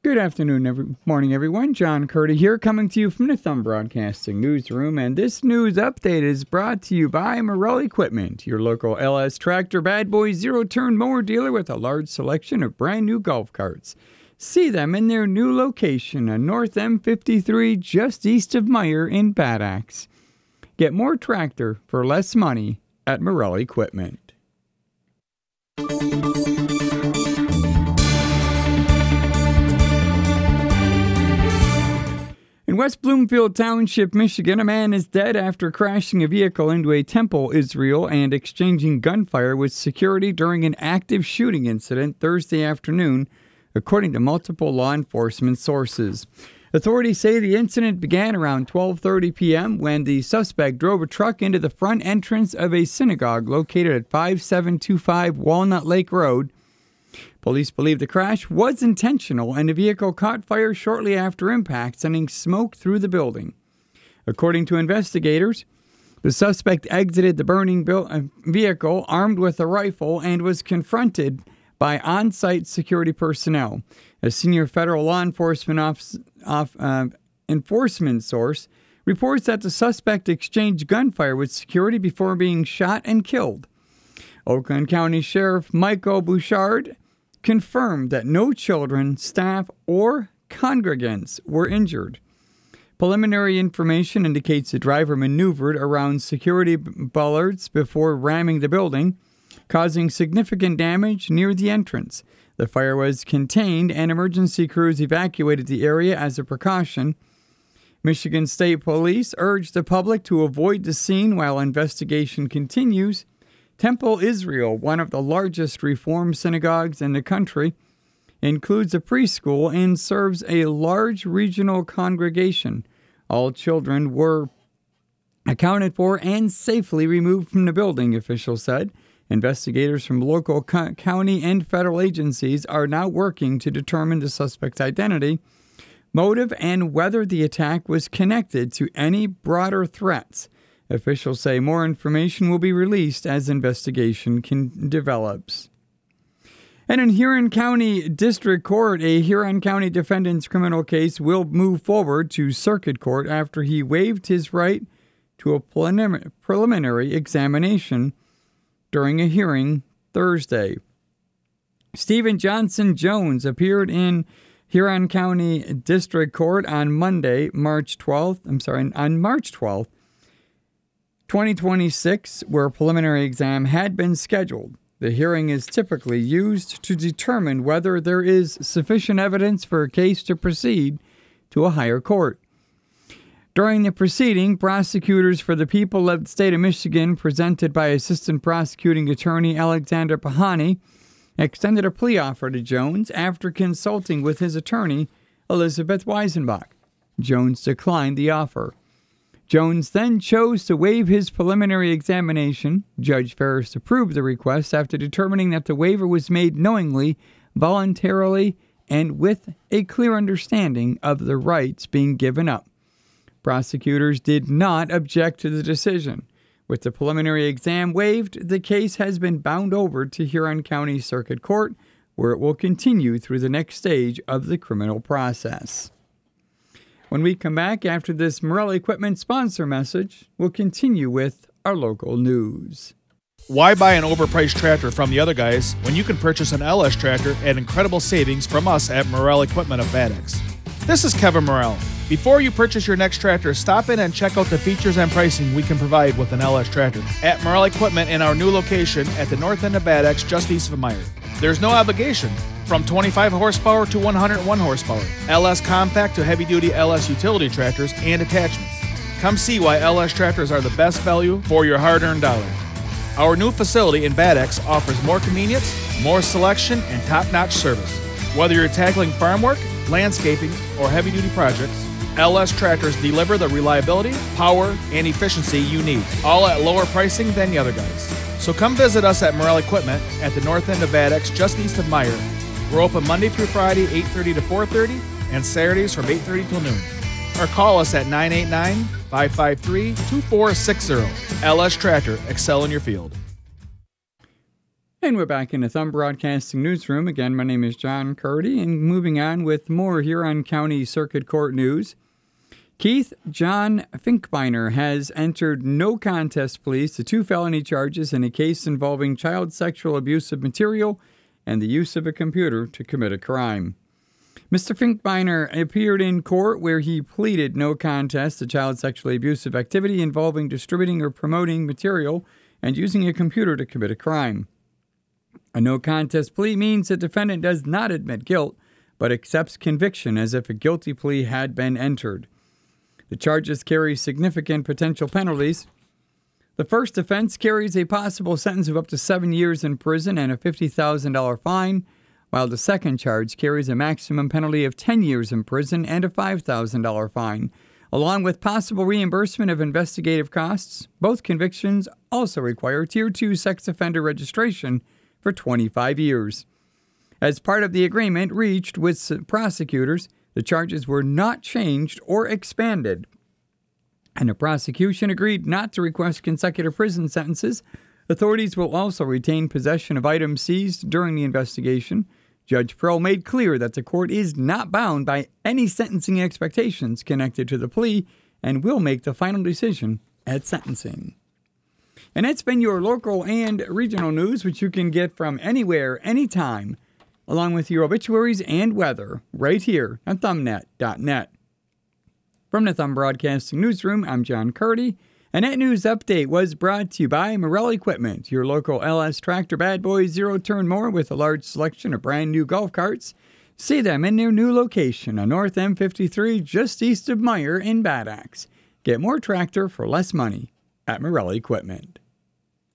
Good afternoon, morning, everyone. John Curdy here, coming to you from the Thumb Broadcasting Newsroom, and this news update is brought to you by Morrell Equipment, your local LS Tractor Bad Boy zero-turn mower dealer with a large selection of brand new golf carts. See them in their new location on North M53, just east of Meyer in Bad Axe. Get more tractor for less money at Morrell Equipment. In West Bloomfield Township, Michigan, a man is dead after crashing a vehicle into a temple, Israel, and exchanging gunfire with security during an active shooting incident Thursday afternoon, according to multiple law enforcement sources. Authorities say the incident began around 12:30 p.m. when the suspect drove a truck into the front entrance of a synagogue located at 5725 Walnut Lake Road. Police believe the crash was intentional and the vehicle caught fire shortly after impact, sending smoke through the building. According to investigators, the suspect exited the burning vehicle armed with a rifle and was confronted by on-site security personnel. A senior federal law enforcement enforcement source reports that the suspect exchanged gunfire with security before being shot and killed. Oakland County Sheriff Michael Bouchard confirmed that no children, staff, or congregants were injured. Preliminary information indicates the driver maneuvered around security bollards before ramming the building, causing significant damage near the entrance. The fire was contained and emergency crews evacuated the area as a precaution. Michigan State Police urged the public to avoid the scene while investigation continues. Temple Israel, one of the largest Reform synagogues in the country, includes a preschool and serves a large regional congregation. All children were accounted for and safely removed from the building, officials said. Investigators from local county and federal agencies are now working to determine the suspect's identity, motive, and whether the attack was connected to any broader threats. Officials say more information will be released as investigation develops. And in Huron County District Court, a Huron County defendant's criminal case will move forward to circuit court after he waived his right to a preliminary examination during a hearing Thursday. Stephen Johnson Jones appeared in Huron County District Court on March 12th, 2026, where a preliminary exam had been scheduled. The hearing is typically used to determine whether there is sufficient evidence for a case to proceed to a higher court. During the proceeding, prosecutors for the people of the state of Michigan, presented by Assistant Prosecuting Attorney Alexander Pahani, extended a plea offer to Jones after consulting with his attorney, Elizabeth Weisenbach. Jones declined the offer. Jones then chose to waive his preliminary examination. Judge Ferris approved the request after determining that the waiver was made knowingly, voluntarily, and with a clear understanding of the rights being given up. Prosecutors did not object to the decision. With the preliminary exam waived, the case has been bound over to Huron County Circuit Court, where it will continue through the next stage of the criminal process. When we come back after this Morrell Equipment sponsor message, we'll continue with our local news. Why buy an overpriced tractor from the other guys when you can purchase an LS tractor at incredible savings from us at Morrell Equipment of Bad Axe? This is Kevin Morrell. Before you purchase your next tractor, stop in and check out the features and pricing we can provide with an LS tractor at Morrell Equipment in our new location at the north end of Bad Axe, just east of Meyer. There's no obligation. From 25 horsepower to 101 horsepower, LS compact to heavy-duty LS utility tractors and attachments. Come see why LS tractors are the best value for your hard-earned dollar. Our new facility in Bad Axe offers more convenience, more selection, and top-notch service. Whether you're tackling farm work, landscaping, or heavy-duty projects, LS tractors deliver the reliability, power, and efficiency you need, all at lower pricing than the other guys. So come visit us at Morrell Equipment at the north end of Bad Axe, just east of Meyer. We're open Monday through Friday, 8:30 to 4:30, and Saturdays from 8:30 till noon. Or call us at 989-553-2460. LS Tractor, excel in your field. And we're back in the Thumb Broadcasting Newsroom. Again, my name is John Curdy, and moving on with more Huron County Circuit Court news. Keith John Finkbeiner has entered no contest pleas to 2 felony charges in a case involving child sexual abuse of material and the use of a computer to commit a crime. Mr. Finkbeiner appeared in court where he pleaded no contest to child sexually abusive activity involving distributing or promoting material and using a computer to commit a crime. A no contest plea means the defendant does not admit guilt, but accepts conviction as if a guilty plea had been entered. The charges carry significant potential penalties. The first offense carries a possible sentence of up to 7 years in prison and a $50,000 fine, while the second charge carries a maximum penalty of 10 years in prison and a $5,000 fine, along with possible reimbursement of investigative costs. Both convictions also require Tier 2 sex offender registration for 25 years. As part of the agreement reached with prosecutors, the charges were not changed or expanded, and the prosecution agreed not to request consecutive prison sentences. Authorities will also retain possession of items seized during the investigation. Judge Pearl made clear that the court is not bound by any sentencing expectations connected to the plea and will make the final decision at sentencing. And that's been your local and regional news, which you can get from anywhere, anytime, along with your obituaries and weather, right here at thumbnet.net. From the Thumb Broadcasting Newsroom, I'm John Curdy, and that news update was brought to you by Morrell Equipment, your local LS Tractor Bad Boy zero-turn mower with a large selection of brand new golf carts. See them in their new location on North M53, just east of Meyer in Bad Axe. Get more tractor for less money at Morrell Equipment.